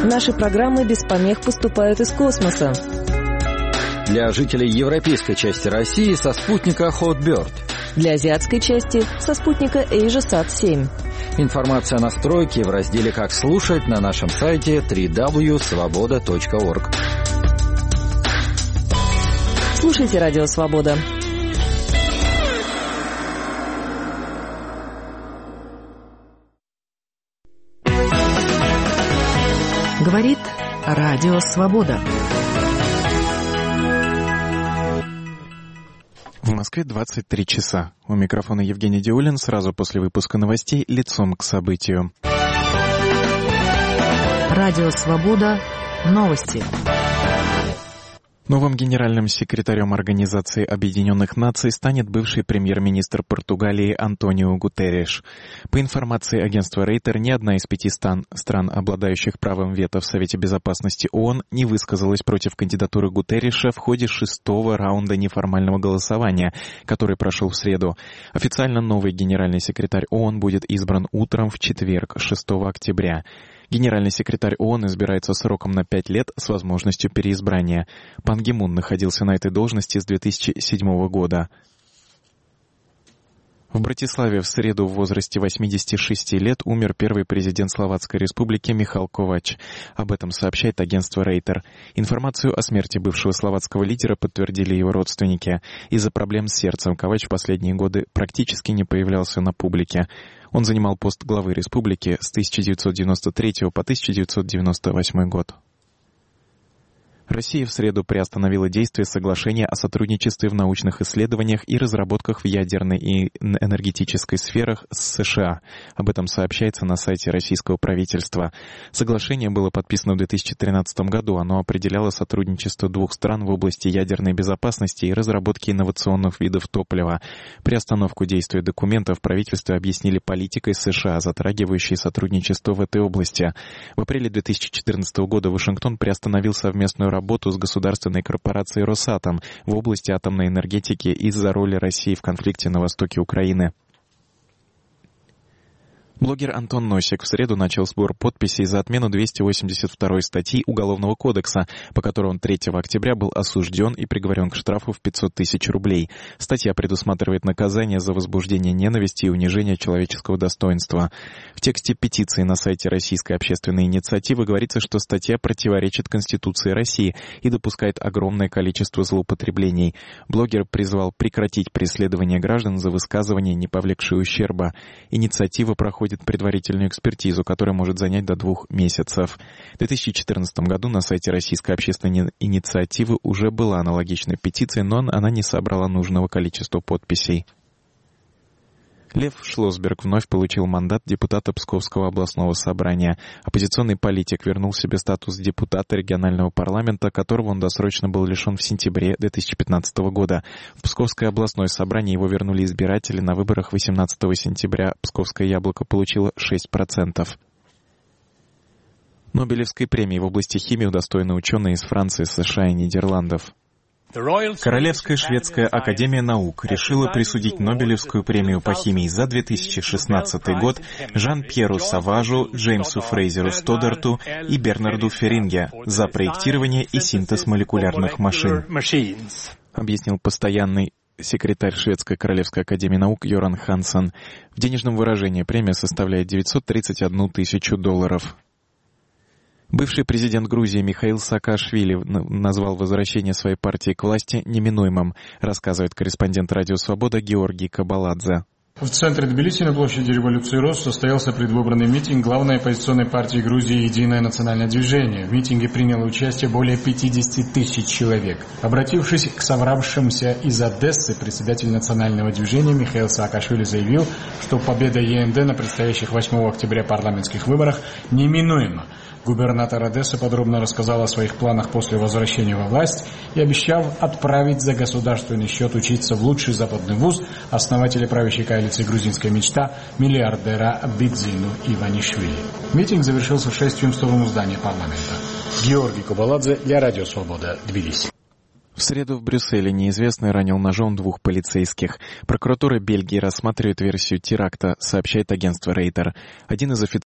Наши программы без помех поступают из космоса. Для жителей европейской части России со спутника Hotbird. Для азиатской части со спутника AsiaSat-7. Информация о настройке в разделе «Как слушать» на нашем сайте www.svoboda.org. Слушайте Радио Свобода. Говорит Радио Свобода. В Москве 23 часа. У микрофона Евгений Диулин. Сразу после выпуска новостей лицом к событию. Радио Свобода. Новости. Новым генеральным секретарем Организации Объединенных Наций станет бывший премьер-министр Португалии Антонио Гутерриш. По информации агентства Рейтер, ни одна из 5 стран, обладающих правом вето в Совете Безопасности ООН, не высказалась против кандидатуры Гутерриша в ходе 6-го раунда неформального голосования, который прошел в среду. Официально новый генеральный секретарь ООН будет избран утром в четверг, 6 октября. Генеральный секретарь ООН избирается сроком на 5 лет с возможностью переизбрания. Пан Ги Мун находился на этой должности с 2007 года. В Братиславе в среду в возрасте 86 лет умер первый президент Словацкой Республики Михал Ковач. Об этом сообщает агентство Рейтер. Информацию о смерти бывшего словацкого лидера подтвердили его родственники. Из-за проблем с сердцем Ковач в последние годы практически не появлялся на публике. Он занимал пост главы республики с 1993 по 1998 год. Россия в среду приостановила действие соглашения о сотрудничестве в научных исследованиях и разработках в ядерной и энергетической сферах с США. Об этом сообщается на сайте российского правительства. Соглашение было подписано в 2013 году. Оно определяло сотрудничество двух стран в области ядерной безопасности и разработки инновационных видов топлива. Приостановку действия документа в правительстве объяснили политикой США, затрагивающей сотрудничество в этой области. В апреле 2014 года Вашингтон приостановил совместную работу с государственной корпорацией «Росатом» в области атомной энергетики из-за роли России в конфликте на востоке Украины. Блогер Антон Носик в среду начал сбор подписей за отмену 282 статьи Уголовного кодекса, по которой он 3 октября был осужден и приговорен к штрафу в 500 тысяч рублей. Статья предусматривает наказание за возбуждение ненависти и унижение человеческого достоинства. В тексте петиции на сайте Российской общественной инициативы говорится, что статья противоречит Конституции России и допускает огромное количество злоупотреблений. Блогер призвал прекратить преследование граждан за высказывания, не повлекшие ущерба. Инициатива проходит предварительную экспертизу, которая может занять до 2 месяцев. В 2014 году на сайте Российской общественной инициативы уже была аналогичная петиция, но она не собрала нужного количества подписей. Лев Шлосберг вновь получил мандат депутата Псковского областного собрания. Оппозиционный политик вернул себе статус депутата регионального парламента, которого он досрочно был лишен в сентябре 2015 года. В Псковское областное собрание его вернули избиратели. На выборах 18 сентября Псковское яблоко получило 6%. Нобелевской премии в области химии удостоены ученые из Франции, США и Нидерландов. Королевская шведская академия наук решила присудить Нобелевскую премию по химии за 2016 год Жан-Пьеру Саважу, Джеймсу Фрейзеру Стоддарту и Бернарду Феринге за проектирование и синтез молекулярных машин, объяснил постоянный секретарь Шведской Королевской академии наук Йоран Ханссон. В денежном выражении премия составляет $931 тысячу. Бывший президент Грузии Михаил Саакашвили назвал возвращение своей партии к власти неминуемым, рассказывает корреспондент Радио Свобода Георгий Кабаладзе. В центре Тбилиси на площади Революции Рост состоялся предвыборный митинг главной оппозиционной партии Грузии «Единое национальное движение». В митинге приняло участие более 50 тысяч человек. Обратившись к собравшимся из Одессы, председатель национального движения Михаил Саакашвили заявил, что победа ЕНД на предстоящих 8 октября парламентских выборах неминуема. Губернатор Одессы подробно рассказал о своих планах после возвращения во власть и обещал отправить за государственный счет учиться в лучший западный вуз основателя правящей коалиции «Грузинская мечта» миллиардера Бидзину Иванишвили. Митинг завершился шествием в сторону здания парламента. Георгий Кабаладзе для Радио Свобода, Тбилиси. В среду в Брюсселе неизвестный ранил ножом 2 полицейских. Прокуратура Бельгии рассматривает версию теракта, сообщает агентство Рейтер. Один из